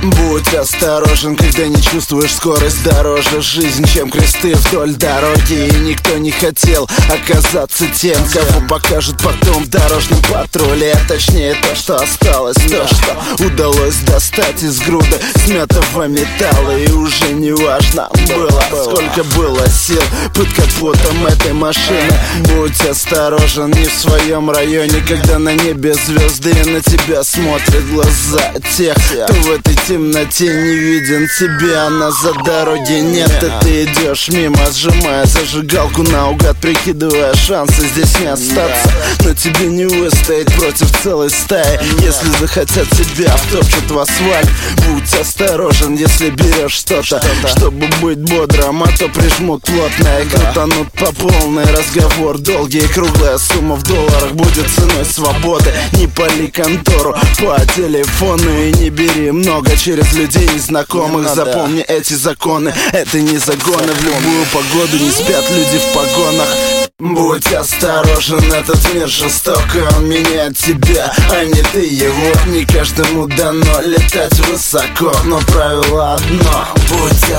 Будь осторожен, когда не чувствуешь скорость дороже. Жизнь, чем кресты вдоль дороги. И никто не хотел оказаться тем, кого покажут потом в дорожном патруле. А точнее то, что осталось, то, что удалось достать из груды смятого металла. И уже не важно было, сколько было сил под капотом этой машины. Будь осторожен, не в своем районе, когда на небе звезды и на тебя смотрят глаза тех, кто в этой темноте не виден тебе, а назад дороги нет. И ты идешь мимо, сжимая зажигалку наугад, прикидывая шансы здесь не остаться. Но тебе не выстоять против целой стаи, если захотят тебя втопчут в асфальт. Будь осторожен, если берешь что-то, чтобы быть бодрым, а то прижмут плотно и крутанут по полной. Разговор долгий и круглая сумма в долларах будет ценой свободы. Не пали контору по телефону и не бери много через людей незнакомых. Запомни эти законы, это не загоны. В любую погоду не спят люди в погонах. Будь осторожен, этот мир жесток, и он меняет тебя, а не ты его. Не каждому дано летать высоко, но правило одно: будь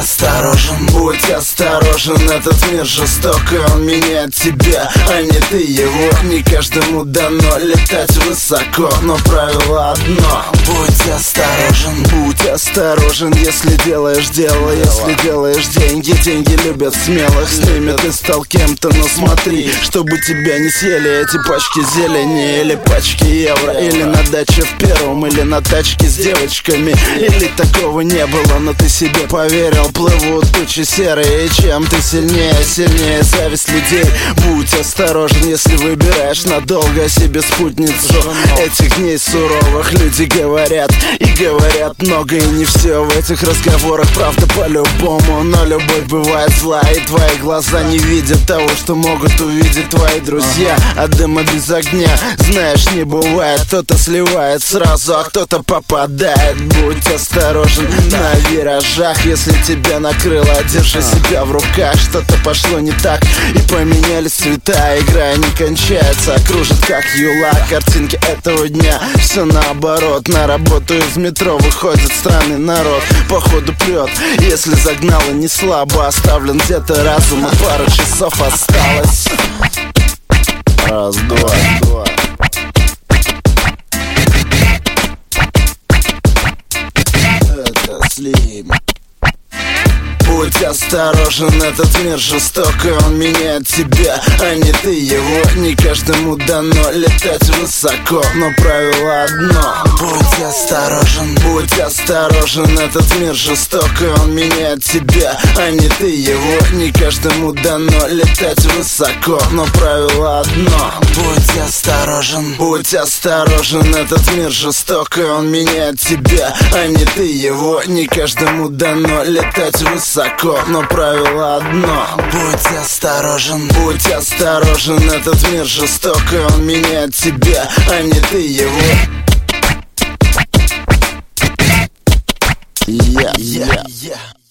осторожен, этот мир жесток, и он меняет тебя, а не ты его. Не каждому дано летать высоко, но правило одно: будь осторожен, если делаешь дело, если делаешь деньги. Деньги любят смелых, с ними ты стал кем-то, но смотри, чтобы тебя не съели эти пачки зелени или пачки евро. Или на даче в первом, или на тачке с девочками. Или такого не было, но ты себе поверил. Плывут тучи серые, и чем ты сильнее зависть людей. Будь осторожен, если выбираешь надолго себе спутницу этих дней суровых. Люди говорят и говорят много, и не все в этих разговорах правда по-любому. Но любовь бывает зла, и твои глаза не видят того, что могут увидеть твои друзья. А дыма без огня, знаешь, не бывает. Кто-то сливает сразу, а кто-то попадает. Будь осторожен на виражах, если тебя накрыло, держи себя в руках. Что-то пошло не так, и поменялись цвета. Игра не кончается, кружит как юла. Картинки этого дня, все наоборот. На работу из метро выходит странный народ. Походу прет, если загнало не слабо. Оставлен где-то разум, и пару часов осталось. Раз, два. Это Слим. Будь осторожен, этот мир жесток, и он меняет тебя, а не ты его. Не каждому дано летать высоко, но правило одно: будь осторожен, этот мир жесток, и он меняет тебя, а не ты его. Не каждому дано летать высоко, но правило одно: будь осторожен, этот мир жесток, и он меняет тебя, а не ты его. Не каждому дано летать высоко, но правило одно: будь осторожен, этот мир жесток, и он меняет тебя, а не ты его. Yeah.